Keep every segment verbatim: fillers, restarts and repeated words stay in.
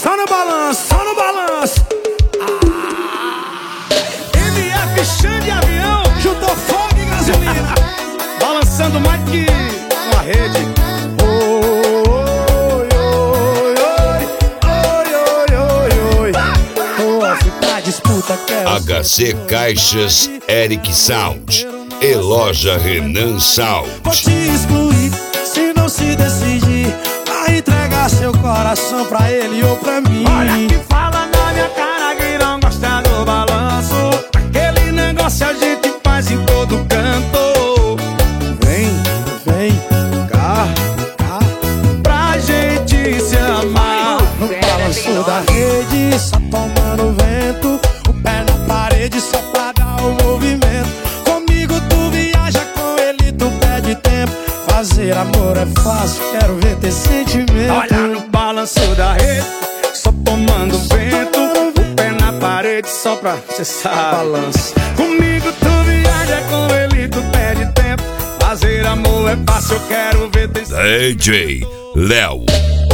Só no balanço, só no balanço. Ah. M F Xande Avião juntou fogo e gasolina, balançando mais que uma rede. Oi, oi, oi, oi, oi, oi, oi. Off pra disputa, quero H C Caixas Eric Sound e Loja Renan Sound. vou te excluir se não se decidir a entregar seu coração pra ele ou pra mim. Olha que fala na minha cara que não gosta do balanço. Aquele negócio a gente faz em todo canto. Vem, vem cá, cá, pra gente se amar. No balanço da rede, só tomando vento, o pé na parede só pra dar o movimento. Comigo tu viaja, com ele tu perde tempo. Fazer amor é fácil, quero ver ter sentimento. Olha no balanço da rede, só tomando vento, o pé na parede só pra cê sabe. Balanço. Comigo tu viaja, com ele tu perde tempo. Fazer amor é fácil, eu quero ver ter sentimento. D J Léo.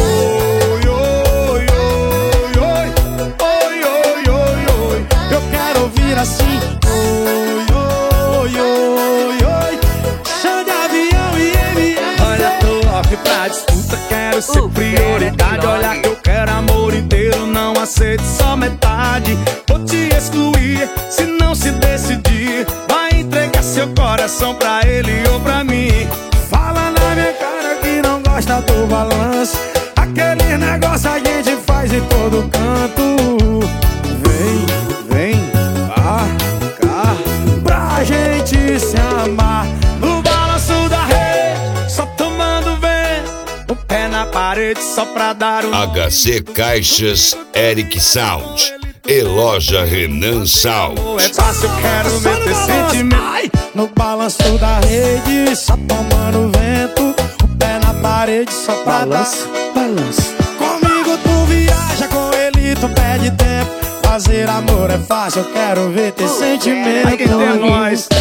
Oi, oi, oi, oi, oi, oi, oi, oi. Eu quero ouvir assim. Oi, oi, oi, oi. Xande Avião e M F. Olha, tô off pra disputa, quero ser prioridade. Olha que eu quero amor inteiro, não aceito só metade. Vou te excluir se não se decidir. Vai entregar seu coração pra ele ou pra mim. Fala na minha cara que não gosta do balanço. Aquele negócio a gente faz em todo canto. Vem, vem, cá, cá, pra gente se amar. No balanço da rede, só tomando vento, o pé na parede só pra dar um H C Caixas Eric Sound e Loja Renan Sound. é fácil, eu quero ver ter sentimento. Ai, no balanço da rede, só tomando vento, o pé na parede só pra balanço, dar balanço. Comigo tu viaja, com ele tu perde tempo. Fazer amor é fácil, eu quero ver ter sentimento. Ai, que é nóis.